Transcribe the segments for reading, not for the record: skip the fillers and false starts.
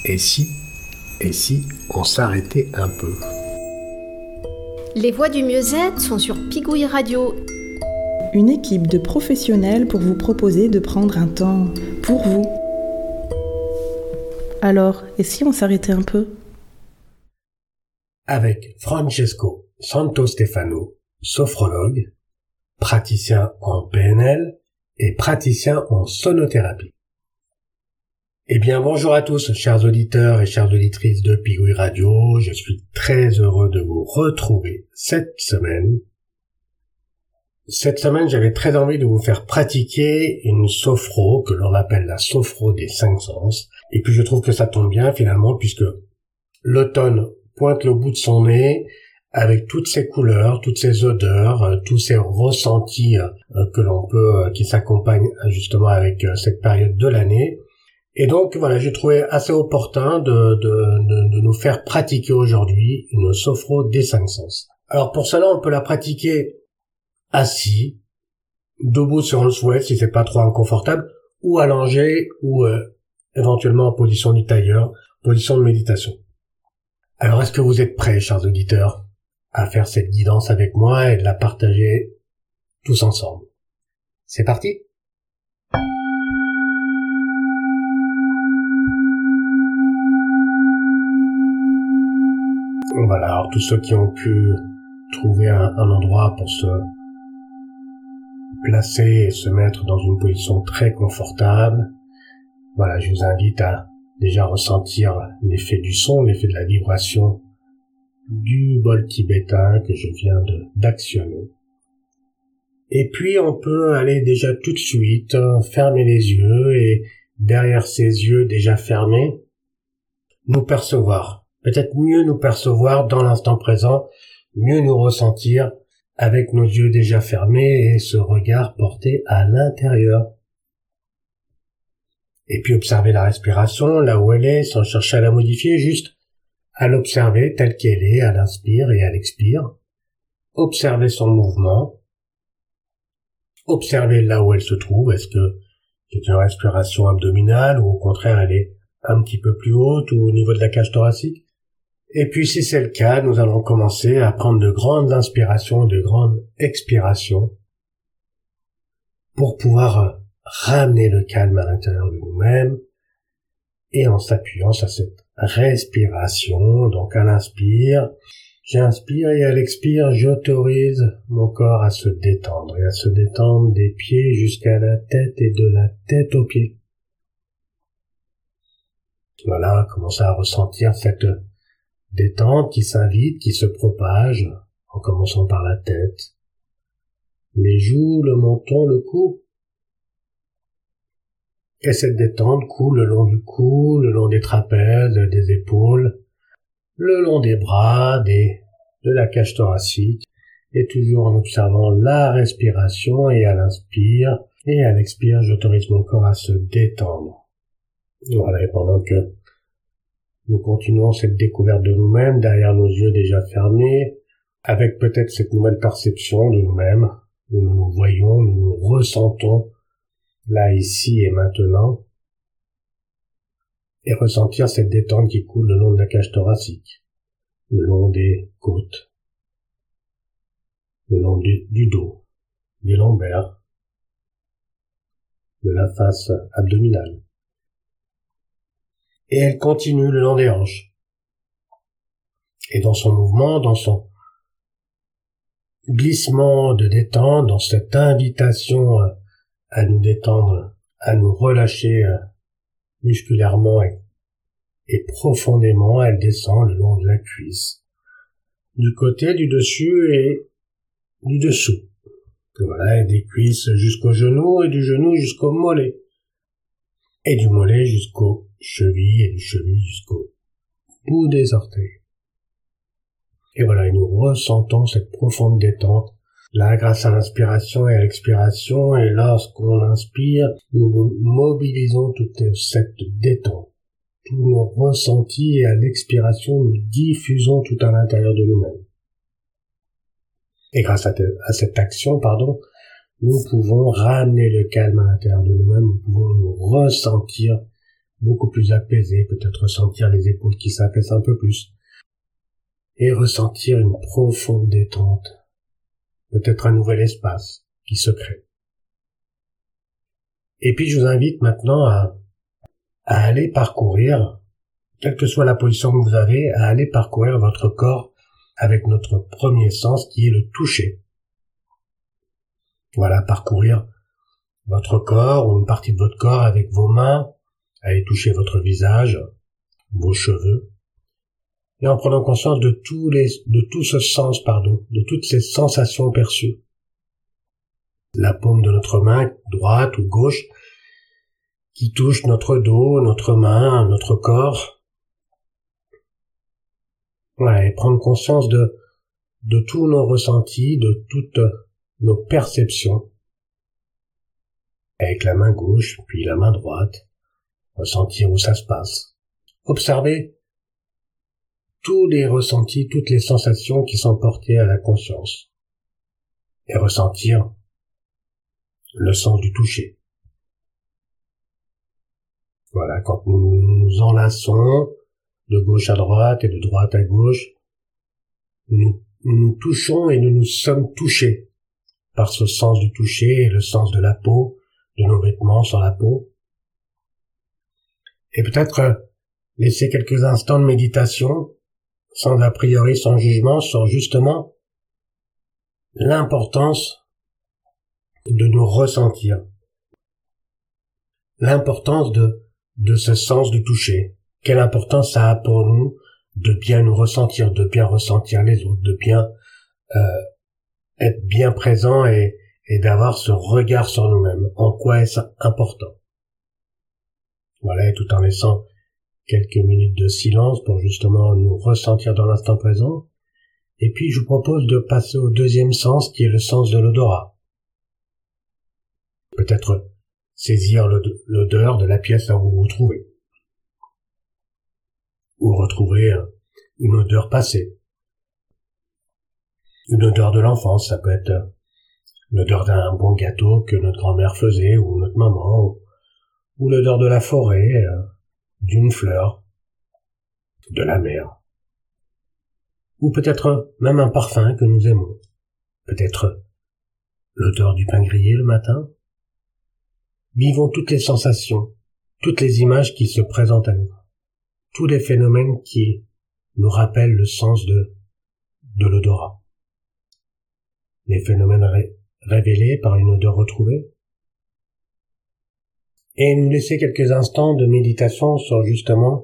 Et si on s'arrêtait un peu? Les voix du mieux-être sont sur Pigouille Radio. Une équipe de professionnels pour vous proposer de prendre un temps pour vous. Alors, et si on s'arrêtait un peu? Avec Francesco Santostefano, sophrologue, praticien en PNL et praticien en sonothérapie. Eh bien, bonjour à tous, chers auditeurs et chères auditrices de Pigouille Radio. Je suis très heureux de vous retrouver cette semaine. Cette semaine, j'avais très envie de vous faire pratiquer une sophro que l'on appelle la sophro des 5 sens. Et puis, je trouve que ça tombe bien finalement puisque l'automne pointe le bout de son nez avec toutes ces couleurs, toutes ces odeurs, tous ces ressentis que l'on peut, qui s'accompagnent justement avec cette période de l'année. Et donc voilà, j'ai trouvé assez opportun de nous faire pratiquer aujourd'hui une sophro des 5 sens. Alors pour cela, on peut la pratiquer assis, debout si on le souhaite, si c'est pas trop inconfortable, ou allongé, ou éventuellement en position du tailleur, position de méditation. Alors est-ce que vous êtes prêts, chers auditeurs, à faire cette guidance avec moi et de la partager tous ensemble? C'est parti! Voilà, alors tous ceux qui ont pu trouver un endroit pour se placer et se mettre dans une position très confortable, voilà, je vous invite à déjà ressentir l'effet du son, l'effet de la vibration du bol tibétain que je viens d'actionner. Et puis on peut aller déjà tout de suite fermer les yeux et derrière ces yeux déjà fermés, nous percevoir. Peut-être mieux nous percevoir dans l'instant présent, mieux nous ressentir avec nos yeux déjà fermés et ce regard porté à l'intérieur. Et puis observer la respiration là où elle est, sans chercher à la modifier, juste à l'observer telle qu'elle est, à l'inspire et à l'expire. Observer son mouvement. Observer là où elle se trouve. Est-ce que c'est une respiration abdominale ou au contraire elle est un petit peu plus haute ou au niveau de la cage thoracique? Et puis si c'est le cas, nous allons commencer à prendre de grandes inspirations, de grandes expirations pour pouvoir ramener le calme à l'intérieur de nous-mêmes et en s'appuyant sur cette respiration. Donc à l'inspire, j'inspire et à l'expire, j'autorise mon corps à se détendre et à se détendre des pieds jusqu'à la tête et de la tête aux pieds. Voilà, commencez à ressentir cette détente qui s'invite, qui se propage, en commençant par la tête, les joues, le menton, le cou. Et cette détente coule le long du cou, le long des trapèzes, des épaules, le long des bras, de la cage thoracique, et toujours en observant la respiration et à l'inspire, et à l'expire, j'autorise mon corps à se détendre. Voilà, et pendant que nous continuons cette découverte de nous-mêmes derrière nos yeux déjà fermés, avec peut-être cette nouvelle perception de nous-mêmes, où nous nous voyons, nous nous ressentons, là, ici et maintenant, et ressentir cette détente qui coule le long de la cage thoracique, le long des côtes, le long du dos, des lombaires, de la face abdominale. Et elle continue le long des hanches. Et dans son mouvement, dans son glissement de détente, dans cette invitation à nous détendre, à nous relâcher musculairement et profondément, elle descend le long de la cuisse, du côté, du dessus et du dessous. Voilà, et des cuisses jusqu'au genou et du genou jusqu'au mollet. Et du mollet jusqu'aux chevilles et du cheville jusqu'au bout des orteils. Et voilà, et nous ressentons cette profonde détente, là, grâce à l'inspiration et à l'expiration, et lorsqu'on inspire, nous mobilisons toute cette détente, tous nos ressentis, et à l'expiration, nous diffusons tout à l'intérieur de nous-mêmes. Et grâce à cette action, nous pouvons ramener le calme à l'intérieur de nous-mêmes, nous pouvons nous ressentir beaucoup plus apaisé, peut-être ressentir les épaules qui s'affaissent un peu plus, et ressentir une profonde détente, peut-être un nouvel espace qui se crée. Et puis je vous invite maintenant à aller parcourir, quelle que soit la position que vous avez, à aller parcourir votre corps avec notre premier sens qui est le toucher. Voilà, parcourir votre corps ou une partie de votre corps avec vos mains, aller toucher votre visage, vos cheveux, et en prenant conscience de tout ce sens, de toutes ces sensations perçues. La paume de notre main, droite ou gauche, qui touche notre dos, notre main, notre corps. Voilà, et prendre conscience de tous nos ressentis, de toutes nos perceptions, avec la main gauche, puis la main droite, ressentir où ça se passe. Observer tous les ressentis, toutes les sensations qui sont portées à la conscience, et ressentir le sens du toucher. Voilà, quand nous nous enlaçons de gauche à droite et de droite à gauche, nous nous touchons et nous nous sommes touchés par ce sens du toucher et le sens de la peau, de nos vêtements sur la peau. Et peut-être laisser quelques instants de méditation, sans a priori, sans jugement, sur justement l'importance de nous ressentir, l'importance de ce sens du toucher. Quelle importance ça a pour nous de bien nous ressentir, de bien ressentir les autres, de bien être bien présent et d'avoir ce regard sur nous-mêmes. En quoi est-ce important? Voilà, et tout en laissant quelques minutes de silence pour justement nous ressentir dans l'instant présent. Et puis je vous propose de passer au deuxième sens qui est le sens de l'odorat. Peut-être saisir l'odeur de la pièce où vous vous trouvez. Ou retrouver une odeur passée. Une odeur de l'enfance, ça peut être l'odeur d'un bon gâteau que notre grand-mère faisait, ou notre maman, ou l'odeur de la forêt, d'une fleur, de la mer. Ou peut-être même un parfum que nous aimons. Peut-être l'odeur du pain grillé le matin. Vivons toutes les sensations, toutes les images qui se présentent à nous. Tous les phénomènes qui nous rappellent le sens de l'odorat. Les phénomènes révélés par une odeur retrouvée. Et nous laisser quelques instants de méditation sur justement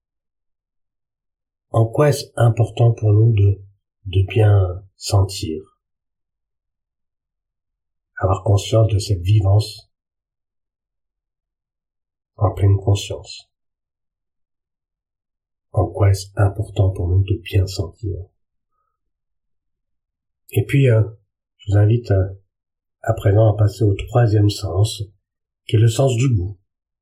en quoi est-ce important pour nous de bien sentir. Avoir conscience de cette vivance en pleine conscience. En quoi est-ce important pour nous de bien sentir. Et puis, je vous invite à présent à passer au troisième sens, qui est le sens du goût.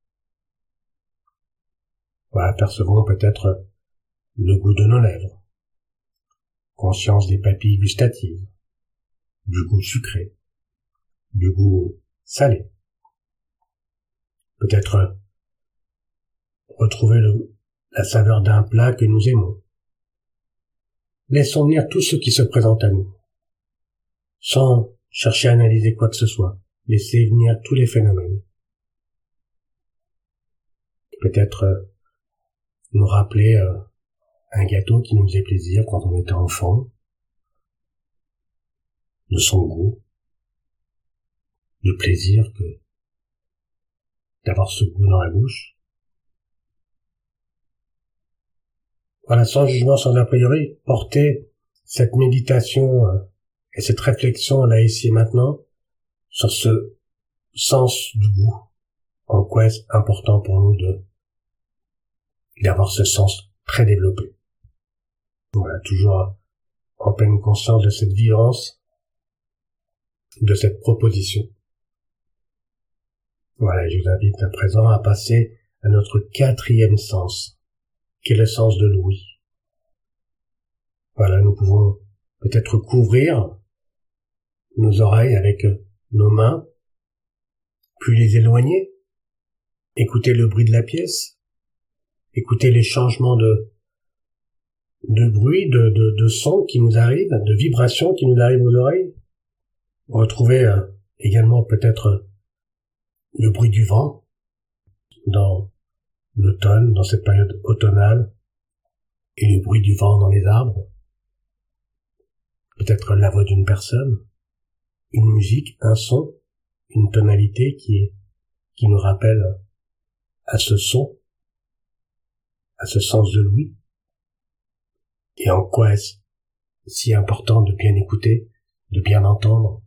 Voilà, percevons peut-être le goût de nos lèvres, conscience des papilles gustatives, du goût sucré, du goût salé. Peut-être retrouver la saveur d'un plat que nous aimons. Laissons venir tout ce qui se présente à nous, sans chercher à analyser quoi que ce soit. Laissez venir tous les phénomènes. Peut-être nous rappeler un gâteau qui nous faisait plaisir quand on était enfant, de son goût, du plaisir d'avoir ce goût dans la bouche. Voilà, sans jugement, sans a priori, porter cette méditation et cette réflexion là ici et maintenant sur ce sens du goût. En quoi est-ce important pour nous d'avoir ce sens très développé. Voilà, toujours en pleine conscience de cette vivance, de cette proposition. Voilà, je vous invite à présent à passer à notre quatrième sens, qui est le sens de l'ouïe. Voilà, nous pouvons peut-être couvrir nos oreilles avec nos mains, puis les éloigner, écouter le bruit de la pièce, écouter les changements de bruit, de son qui nous arrivent, de vibrations qui nous arrivent aux oreilles. Retrouver également peut-être le bruit du vent dans l'automne, dans cette période automnale, et le bruit du vent dans les arbres. Peut-être la voix d'une personne, une musique, un son, une tonalité qui nous rappelle à ce son, à ce sens de l'ouïe. Et en quoi est-ce si important de bien écouter, de bien entendre,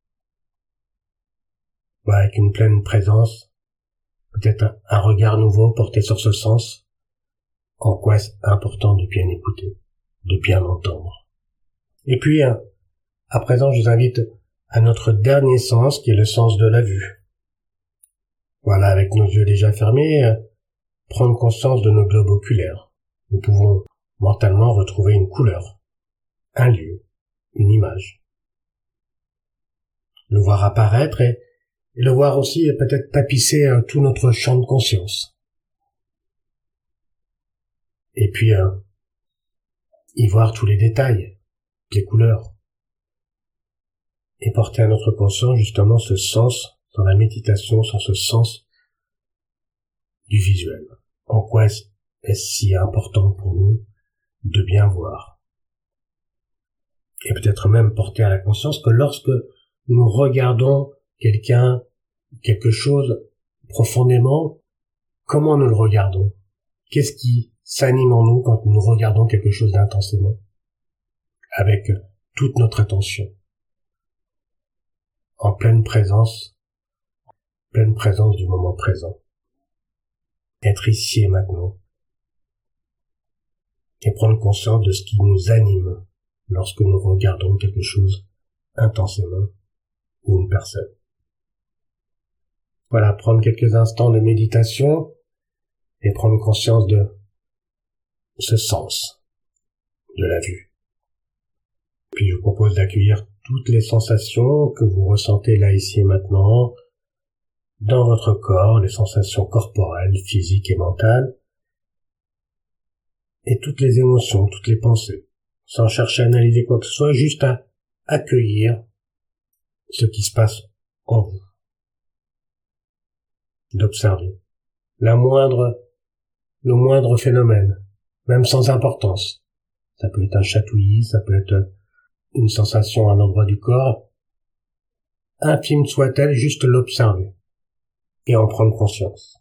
avec une pleine présence, peut-être un regard nouveau porté sur ce sens. En quoi est-ce important de bien écouter, de bien entendre. Et puis, à présent, je vous invite à notre dernier sens, qui est le sens de la vue. Voilà, avec nos yeux déjà fermés, prendre conscience de nos globes oculaires. Nous pouvons mentalement retrouver une couleur, un lieu, une image. Le voir apparaître et le voir aussi peut-être tapisser tout notre champ de conscience. Et puis, y voir tous les détails, les couleurs. Et porter à notre conscience justement ce sens, dans la méditation, sur ce sens du visuel. En quoi est-ce si important pour nous de bien voir? Et peut-être même porter à la conscience que lorsque nous regardons quelqu'un, quelque chose profondément, comment nous le regardons? Qu'est-ce qui s'anime en nous quand nous regardons quelque chose d'intensément? Avec toute notre attention. En pleine présence du moment présent. Être ici et maintenant. Et prendre conscience de ce qui nous anime lorsque nous regardons quelque chose intensément ou une personne. Voilà, prendre quelques instants de méditation et prendre conscience de ce sens de la vue. Puis je vous propose d'accueillir toutes les sensations que vous ressentez là, ici et maintenant, dans votre corps, les sensations corporelles, physiques et mentales, et toutes les émotions, toutes les pensées, sans chercher à analyser quoi que ce soit, juste à accueillir ce qui se passe en vous. D'observer le moindre phénomène, même sans importance. Ça peut être un chatouillis, ça peut être une sensation à un endroit du corps, infime soit-elle, juste l'observer et en prendre conscience.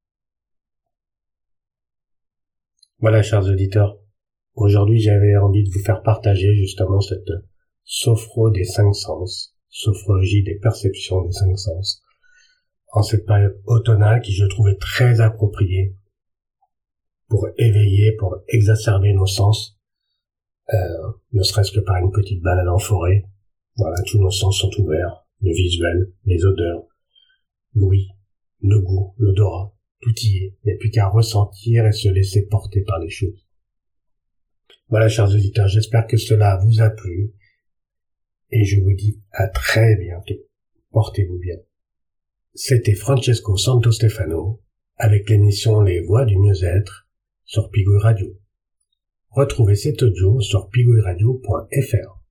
Voilà, chers auditeurs, aujourd'hui j'avais envie de vous faire partager justement cette sophro des 5 sens, sophrologie des perceptions des 5 sens, en cette période automnale qui je trouvais très appropriée pour éveiller, pour exacerber nos sens, ne serait-ce que par une petite balade en forêt. Voilà, tous nos sens sont ouverts, le visuel, les odeurs, l'ouïe, le goût, l'odorat, tout y est. Il n'y a plus qu'à ressentir et se laisser porter par les choses. Voilà, chers auditeurs, j'espère que cela vous a plu et je vous dis à très bientôt. Portez-vous bien. C'était Francesco Santostefano avec l'émission Les Voix du Mieux-être sur Pigouille Radio. Retrouvez cet audio sur pigouilleradio.fr.